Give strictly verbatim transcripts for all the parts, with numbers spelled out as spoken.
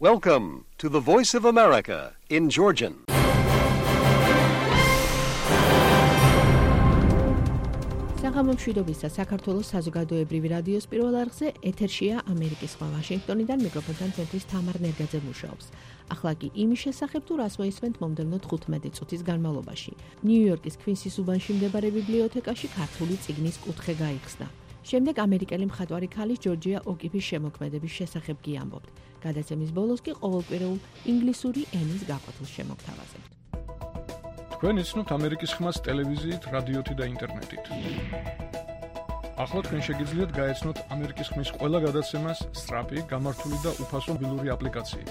Welcome to the Voice of America in Georgian. საღამო მშვიდობისა საქართველოს საზოგადოებრივი რადიოს პირველ არხზე ეთერშია ამერიკის სხვა ვაშინგტონიდან მიკროფონთან ცენტრის თამარ ნერგაძე მუშაობს. ახლა კი იმის შესახებ თუ რას მოისმენთ მომდევნო თხუთმეტი წუთის განმავლობაში. ნიუ-იორკის ქვინსის უბანში მდებარე ბიბლიოთეკაში ქართული წიგნის კუთხე გაიხსნა. შემდეგ ამერიკელი მხატვარი ქალის ჯორჯია ოკიფის შემოქმედების შესახებ კი ამბობთ. გადაცემის ბოლოს კი ყოველკვირეულ ინგლისური ენის გაყოფილს შემოგთავაზებთ. თქვენ იცნობთ ამერიკის ხმას ტელევიზიით, რადიოთი და ინტერნეტით. ახლა თქვენ შეგიძლიათ გაეცნოთ ამერიკის ხმის ყველა გადაცემას სწრაფი, გამართული და უფასო მობილური აპლიკაციით.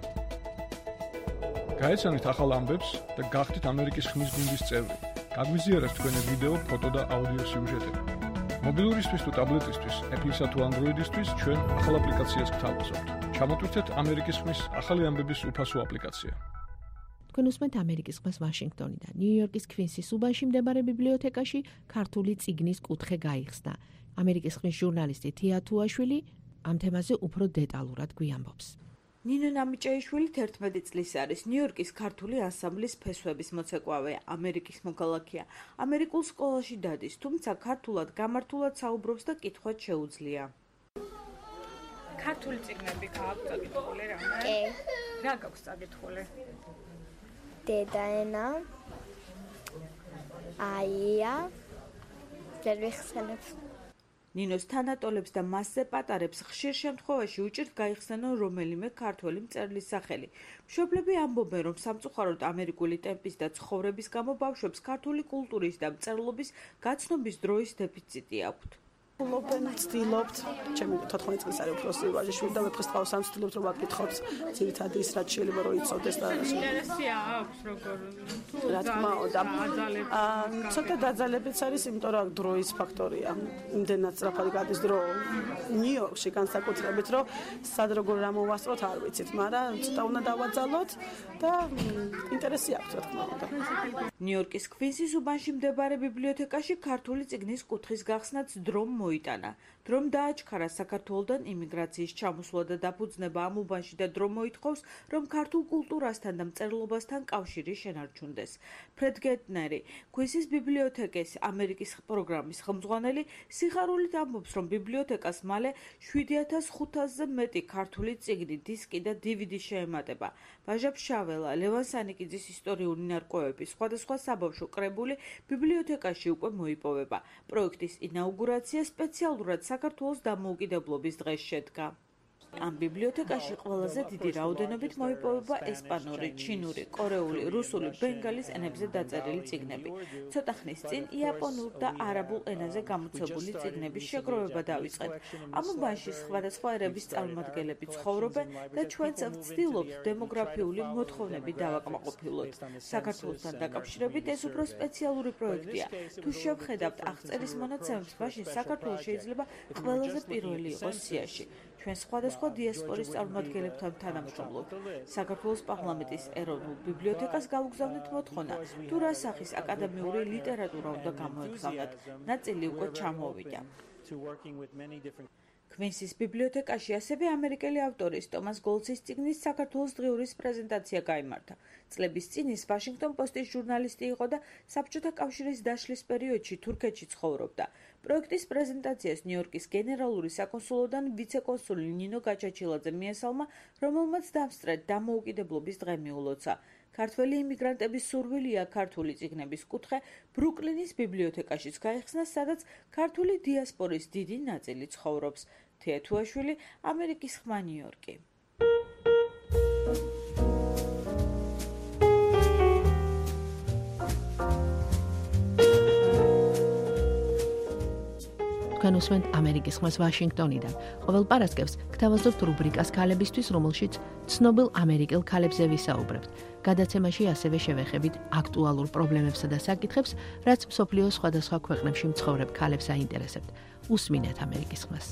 გაეცანით ახალ ამბებს და გახდით ამერიკის ხმის გუნდის წევრი. გაგვიზიარეთ თქვენი ვიდეო, ფოტო და აუდიო სიუჟეტები. მობილურისთვის თუ ტაბლეტისთვის, Apple-ისა თუ Android-ისთვის ჩვენ ახალ აპლიკაციას გთავაზობთ. ჩამოტვირთეთ ამერიკის ხმის ახალი ამბების უფასო აპლიკაცია. თქვენ უსმენთ ამერიკის ხმას ვაშინგტონიდან. ნიუ-იორკის ქვინსის უბანში მდებარე ბიბლიოთეკაში ქართული წიგნის კუთხე გაიხსნა. ამერიკის ხმის ჟურნალისტი თია თუაშვილი ამ თემაზე უფრო დეტალურად გვიამბობს. ნინო ნამიჭაიშვილი თერთმეტი წლის არის. ნიუ-იორკის ქართული ანსამბლის ფესვების მოცეკვავე, ამერიკის მოქალაქეა. ამერიკულ სკოლაში დადის, თუმცა ქართულად გამართულად საუბრობს და კითხვაც შეუძლია. ქართული წიგნები გააქვს წაკითხული რამე? კი. რა გაქვს წაკითხული? დედაენა, აია, ვერ ვიხსენებ. ნინოს თანატოლებს და მასზე პატარებს ხშირ შემთხვევაში უჭირთ გაიხსნანონ რომელიმე ქართველი მწერლის სახელი. მშობლები ამბობენ, რომ სამწუხაროდ ამერიკული ტემპის და ცხოვრების გამო ბავშვებს ქართული კულტურის და მწერლობის გაცნობის დროის დეფიციტი აქვთ. ვულობენ, ვცდილობთ, ჩემი თოთხმეტ წლის არის უფროსი ვაჟიშვილი და ვეფხისტყაოსს ამ ვცდილობთ, რომ აკითხოთ ძირითადად ის რაც შეიძლება რომ იცოდეს და ინტერესია აქვს როგორ რა თქმა უნდა. აა ცოტა დაძალებიც არის, იმიტომ რომ დროის ფაქტორია. იმდენად სწრაფად გადის დრო ნიუ-იორკში განსაკუთრებით, რომ სად როგორ რა მოვასწროთ არ ვიცით, მაგრამ ცოტა უნდა დავაძალოთ და ინტერესი აქვს რა თქმა უნდა. ნიუ-იორკის ქვინსის უბანში მდებარე ბიბლიოთეკაში ქართული წიგნის კუთხის გახსნაც დრომ მოიტანა. დრომ დააჩქარა საქართველოდან იმიგრაციის ჩამოსვლა და დაფუძნება ამ უბანში და დრომ მოითხოვს, რომ ქართულ კულტურასთან და მწერლობასთან კავშირი შენარჩუნდეს. ფრედ გეტნერი, ქვინსის ბიბლიოთეკის ამერიკის პროგრამის ხელმძღვანელი, სიხარულით ამბობს, რომ ბიბლიოთეკას მალე შვიდი ათას ხუთასზე მეტი ქართული წიგნი, დისკი და დი ვი დი შეემატება. ვაჟა ფშაველა, ლევან სანიკიძის ისტორიული ნარკვევები, სხვადასხვა საბავშვო კრებული ბიბლიოთეკაში უკვე მოიპოვება. პროექტის ინაუგურაცია სპეციალურად საქართველოს დამოუკიდებლობის დღეს შედგა. ამ ბიბლიოთეკაში ყველაზე დიდი რაოდენობით მოიპოვება ესპანური, ჩინური, კორეული, რუსული, ბენგალის ენებზე დაწერილი წიგნები. ცოტა ხნის წინ იაპონურ და არაბულ ენაზე გამოცემული წიგნების შეგროვება დავიწყეთ. ამ უბანში სხვადასხვა ერების წარმომადგენლები ცხოვრობენ და ჩვენც ვცდილობთ დემოგრაფიული მოთხოვნები დავაკმაყოფილოთ. საქართველოსთან დაკავშირებით ეს უფრო სპეციალური პროექტია. თუ შევხედავთ აღწერის მონაცემებს, მაშინ საქართველოს შეიძლება ყველაზე პირველი იყოს სიაში. ჩვენ სხვადასხვა დიასპორის წარმომადგენლებთან თანამშრომლობთ. საქართველოს პარლამენტის ეროვნულ ბიბლიოთეკას გავუგზავნეთ მოთხოვნა, თუ რა სახის აკადემიური ლიტერატურა უნდა გამოეგზავნათ. ნაწილი უკვე ჩამოვიდა. ქვინსის ბიბლიოთეკაში ასევე ამერიკელი ავტორის ტომას გოლცის წიგნის საქართველოს დღიურის პრეზენტაცია გაიმართა. წლების წინ ის ვაშინგტონ პოსტის ჟურნალისტი იყო და საბჭოთა კავშირის დაშლის პერიოდში თურქეთში ცხოვრობდა. პროექტის პრეზენტაციას ნიუ-იორკის გენერალური საკონსულოდან ვიცე-კონსული ნინო გაჩაჩილაძე მიესალმა, რომელმაც დამსწრედ დამოუკიდებლობის დღე მიულოცა. ქართველი იმიგრანტების სურვილია ქართული წიგნების კუთხე ბრუკლინის ბიბლიოთეკაშიც გაიხსნა, სადაც ქართული დიასპორის დიდი ნაწილი ცხოვრობს. თია თუაშვილი, ამერიკის ხმა, ნიუ-იორკი. თქვენ უსმენთ ამერიკის ხმას ვაშინგტონიდან. ყოველ პარასკევს გთავაზობთ რუბრიკას ქალებისთვის, რომელშიც ცნობილ ამერიკელ ქალებზე ვისაუბრებთ. გადაცემაში ასევე შევეხებით აქტუალურ პრობლემებსა და საკითხებს, რაც მსოფლიოს სხვადასხვა ქვეყნებში მცხოვრებ ქალებს აინტერესებთ. უსმინეთ ამერიკის ხმას.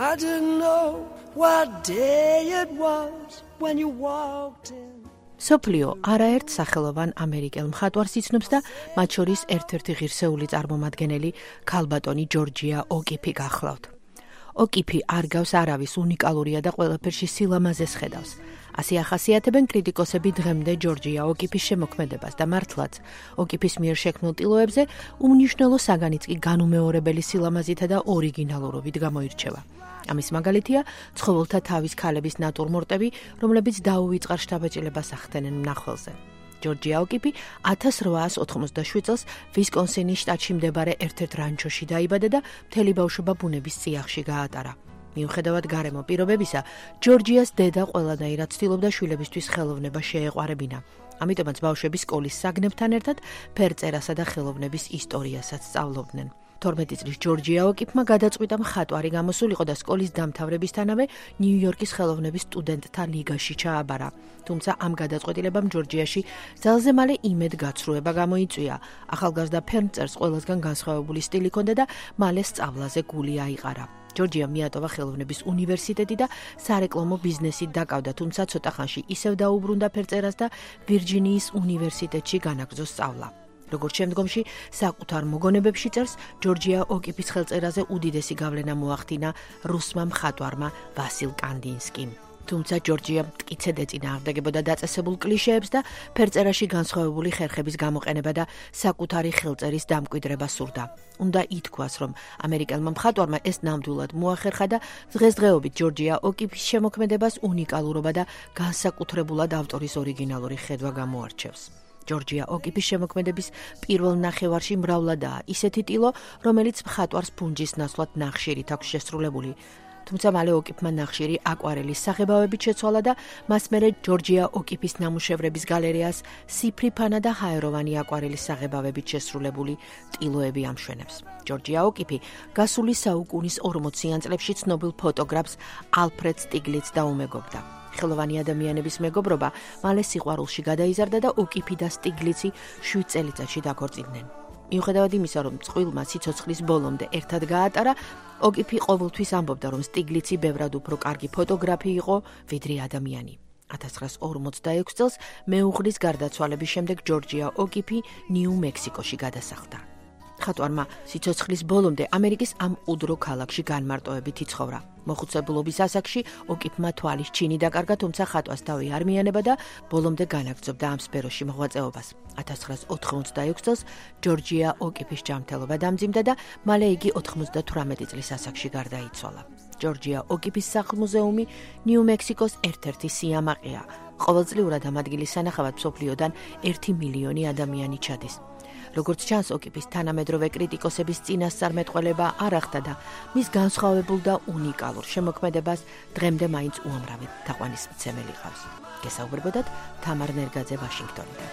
I didn't know what day it was when you walked in. სოფლიო არაერთ სახელოვან ამერიკელ მხატვარს იცნობს და მათ შორის ერთ-ერთი ღირსეული წარმომადგენელი ქალბატონი ჯორჯია ოკიფი გახლავთ. ოკიფი არ გავს არავის, უნიკალურია და ყველაფერში სილამაზეს ხედავს. ასე ახასიათებენ კრიტიკოსები დღემდე ჯორჯია ოკიფის შემოქმედებას და მართლაც ოკიფის მიერ შექმნილ ტილოებზე უმნიშვნელო საგანიც კი განუმეორებელი სილამაზითა და ორიგინალურობით გამოირჩევა. ამის მაგალითია ცხოველთა თავის ქალების ნატურმორტები, რომლებიც დაუვიწყარ შთაბეჭდილებას ახდენენ მნახველზე. ჯორჯია ოკიფი ათას რვაას ოთხმოცდაშვიდ წელს ვისკონსინის შტატში მდებარე ერთ-ერთ რანჩოში დაიბადა და მთელი ბავშვობა ბუნების წიაღში გაატარა. მიუხედავად გარემო პირობებისა, ჯორჯიას დედა ყველანაირად ცდილობდა შვილებისთვის ხელოვნება შეეყვარებინა. ამიტომაც ბავშვები სკოლის საგნებთან ერთად ფერწერასა და ხელოვნების ისტორიასაც სწავლობდნენ. თორმეტი წლის ჯორჯია ოკიფმა გადაწყვიტა მხატვარი გამოსულიყო და სკოლის დამთავრებისთანავე ნიუ-იორკის ხელოვნების სტუდენტთა ლიგაში ჩააბარა. თუმცა ამ გადაწყვეტილებამ ჯორჯიაში ძალზე მალე იმედგაცრუება გამოიწვია. ახალგაზრდა ფერმწერს ყველასგან განსხვავებული სტილი ჰქონდა და მალე სწავლაზე გული აიყარა. ჯორჯია მიატოვა ხელოვნების უნივერსიტეტი და სარეკლამო ბიზნესით დაკავდა, თუმცა ცოტა ხანში ისევ დაუბრუნდა ფერწერას და ვირჯინიის უნივერსიტეტში განაგრძო სწავლა. როგორც შემდგომში საკუთარ მოგონებებში წერს, ჯორჯია ოკიფის ხელწერაზე უდიდესი გავლენა მოახდინა რუსმა მხატვარმა ვასილ კანდინსკიმ. თუმცა ჯორჯია მტკიცედ ეწინააღმდეგებოდა დაწესებულ კლიშეებს და ფერწერაში განსხვავებული ხერხების გამოყენება და საკუთარი ხელწერის დამკვიდრება სურდა. უნდა ითქვას, რომ ამერიკელმა მხატვარმა ეს ნამდვილად მოახერხა და დღესდღეობით ჯორჯია ოკიფის შემოქმედებას უნიკალურობა და განსაკუთრებულად ავტორის ორიგინალური ხედვა გამოარჩევს. ჯორჯია ოკიფის შემოქმედების პირველ ნახევარში მრავლადაა ისეთი ტილო, რომელიც მხატვარს ფუნჯის ნაცვლად ნახშირით აქვს შესრულებული. თუმცა მალე ოკიფმა ნახშირი აკვარელის საღებავებით შეცვალა და მას მერე ჯორჯია ოკიფის ნამუშევრების გალერეას სიფრიფანა და ჰაეროვანი აკვარელის საღებავებით შესრულებული ტილოები ამშვენებს. ჯორჯია ოკიფი გასული საუკუნის ორმოციან წლებში ცნობილ ფოტოგრაფს ალფრედ სტიგლიცს დაუმეგობდა. ხელოვანი ადამიანების მეგობრობა მალე სიყვარულში გადაიზარდა და ოკიფი და სტიგლიცი შვიდ წელიწადში დაქორწინდნენ. მიუხედავად იმისა, რომ წყვილმა სიცოცხლის ბოლომდე ერთად გაატარა, ოკიფი ყოველთვის ამბობდა, რომ სტიგლიცი ბევრად უფრო კარგი ფოტოგრაფი იყო, ვიდრე ადამიანი. ათას ცხრაას ორმოცდაექვსი წელს მეუღლის გარდაცვალების შემდეგ ჯორჯია ოკიფი ნიუ-მექსიკოში გადასახლდა. მხატვარმა სიცოცხლის ბოლომდე ამერიკის ამ უდრო ქალაქში განმარტოებით იცხოვრა. მოხუცებულობის ასაკში ოკიფმა თვალის ჩინი დაკარგა, თუმცა ხატვას თავი არ მიანება და ბოლომდე განაგრძობდა ამ სფეროში მოღვაწეობას. ათას ცხრაას ოთხმოცდაექვსი წელს ჯორჯია ოკიფის ჯანმრთელობა დამძიმდა და მალე იგი ოთხმოცდათვრამეტი წლის ასაკში გარდაიცვალა. ჯორჯია ოკიფის სახლ-მუზეუმი ნიუ-მექსიკოს ერთ-ერთი სიამაყეა. ყოველწლიურად ამ ადგილის სანახავად მსოფლიოდან ერთი მილიონი ადამიანი ჩადის. როგორც ჩანს, ოკიფის თანამედროვე კრიტიკოსების წინასწარმეტყველება არ ახდა და მის განსხვავებულ და უნიკალურ შემოქმედებას დღემდე მაინც უამრავი თაყვანისმცემელი ყავს. გესაუბრებოდათ თამარ ნერგაძე ვაშინგტონიდან.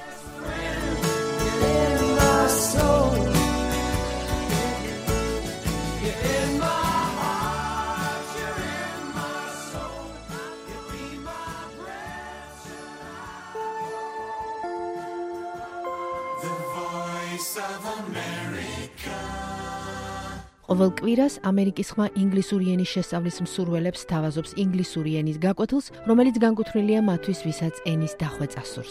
ყოველ კვირას ამერიკის ხმა ინგლისური ენის შესწავლის მსურველებს თავაზობს ინგლისური ენის გაკვეთილს, რომელიც განკუთვნილია მათთვის, ვისაც ენის დახვეწა სურს.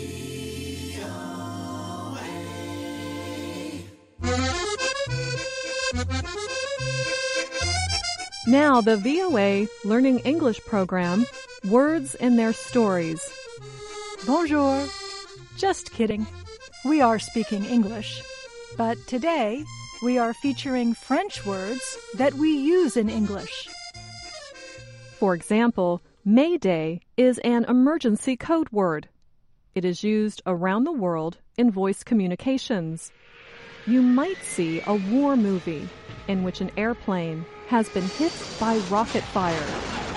Now the V O A Learning English program, Words in Their Stories. Bonjour. Just kidding. We are speaking English, but today we are featuring French words that we use in English. For example, Mayday is an emergency code word. It is used around the world in voice communications. You might see a war movie in which an airplane has been hit by rocket fire.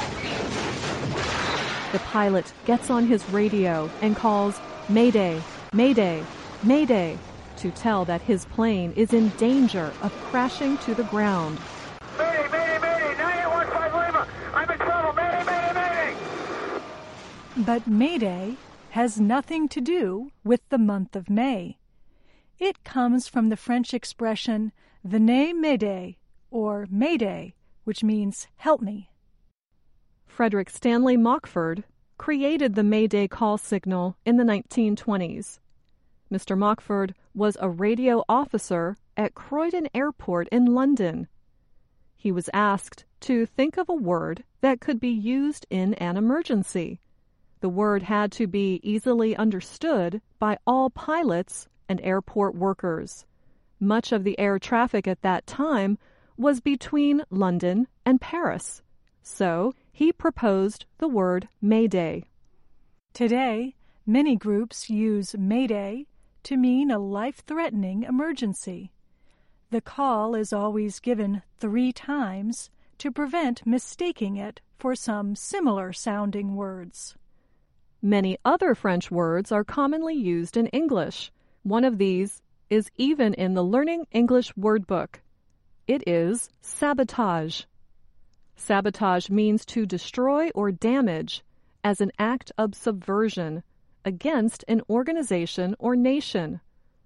The pilot gets on his radio and calls Mayday, Mayday, Mayday, to tell that his plane is in danger of crashing to the ground. Mayday, Mayday, Mayday, nine eight one five Lima, I'm in trouble, Mayday, Mayday, Mayday! But Mayday has nothing to do with the month of May. It comes from the French expression venez m'aider or Mayday, which means help me. Frederick Stanley Mockford created the Mayday call signal in the nineteen twenties. Mister Mockford was a radio officer at Croydon Airport in London. He was asked to think of a word that could be used in an emergency. The word had to be easily understood by all pilots and airport workers. Much of the air traffic at that time was between London and Paris, so he proposed the word Mayday. Today, many groups use Mayday to mean a life-threatening emergency. The call is always given three times to prevent mistaking it for some similar-sounding words. Many other French words are commonly used in English. One of these is even in the Learning English Word Book. It is sabotage. Sabotage means to destroy or damage as an act of subversion against an organization or nation.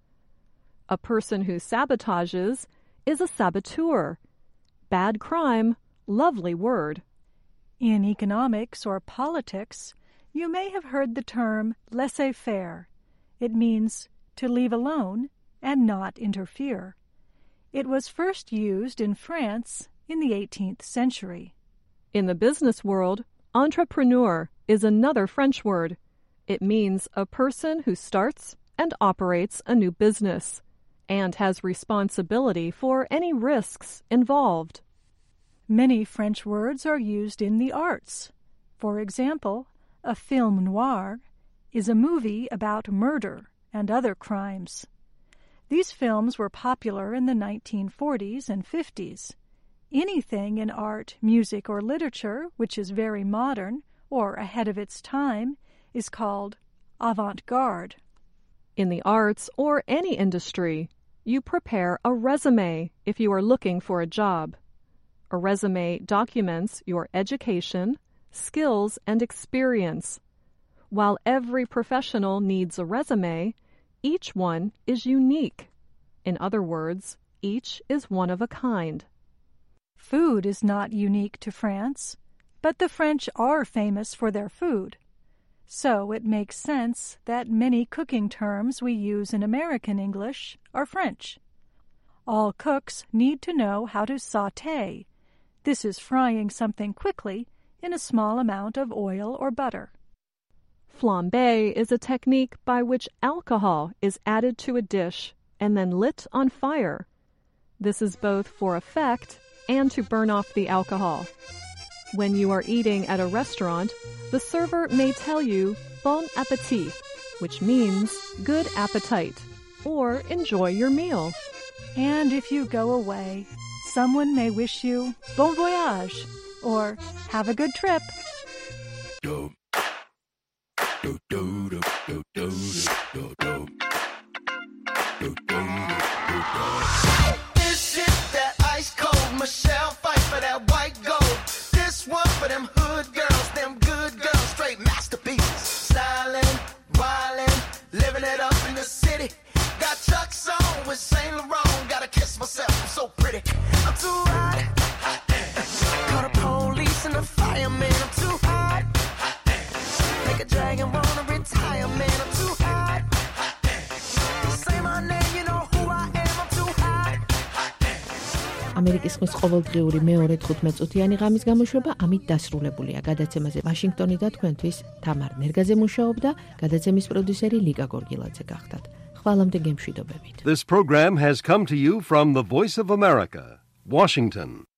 A person who sabotages is a saboteur. Bad crime, lovely word. In economics or politics, you may have heard the term laissez-faire. It means to leave alone and not interfere. It was first used in France in the eighteenth century. In the business world, entrepreneur is another French word. It means a person who starts and operates a new business and has responsibility for any risks involved. Many French words are used in the arts. For example, a film noir is a movie about murder and other crimes. These films were popular in the nineteen forties and fifties. Anything in art, music, or literature which is very modern or ahead of its time is called avant-garde. In the arts or any industry, you prepare a resume if you are looking for a job. A resume documents your education, skills, and experience. While every professional needs a resume, each one is unique. In other words, each is one of a kind. Food is not unique to France, but the French are famous for their food. So it makes sense that many cooking terms we use in American English are French. All cooks need to know how to sauté. This is frying something quickly in a small amount of oil or butter. Flambé is a technique by which alcohol is added to a dish and then lit on fire. This is both for effect and to burn off the alcohol. When you are eating at a restaurant, the server may tell you bon appétit, which means good appetite, or enjoy your meal. And if you go away, someone may wish you bon voyage, or have a good trip. Do, do, do, do, do, do, do, do. Do, do, do, do. This is that ice cold Michelle fight for that white gold. This one for them hood girls, them good girls, straight masterpieces. Styling, wildin', living it up in the city. Got Chuck's on with Saint Laurent. Gotta kiss myself, I'm so pretty. I'm too hot. hot Call the police and the fireman. I'm too hot. hot Make a dragon wanna retire, man. I'm too hot. hot Say my name, you know who I am. I'm too hot. ამერიკის ხმის ყოველდღიური მეორე თხუთმეტწუთიანი ღამის გამოშვება ამით დასრულებულია. გადაცემაზე ვაშინგტონი და თქვენთვის თამარ ნერგაძე მუშაობდა, გადაცემის პროდიუსერი ლიკა გორგილაძე გახდათ. ხვალამდე გემშვიდობებით. This program has come to you from the Voice of America, Washington.